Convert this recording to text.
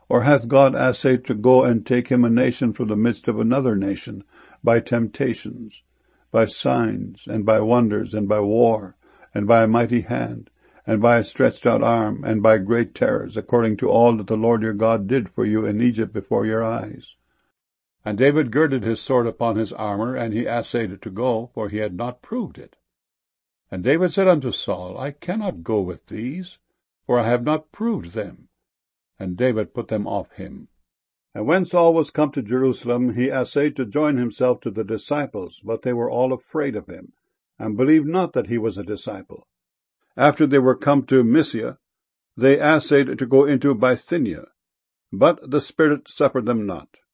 Or hath God assayed to go and take him a nation from the midst of another nation, by temptations, by signs, and by wonders, and by war, and by a mighty hand, and by a stretched out arm, and by great terrors, according to all that the Lord your God did for you in Egypt before your eyes? And David girded his sword upon his armor, and he assayed to go, for he had not proved it. And David said unto Saul, I cannot go with these, for I have not proved them. And David put them off him. And when Saul was come to Jerusalem, he assayed to join himself to the disciples, but they were all afraid of him, and believed not that he was a disciple. After they were come to Mysia, they assayed to go into Bithynia, but the Spirit suffered them not.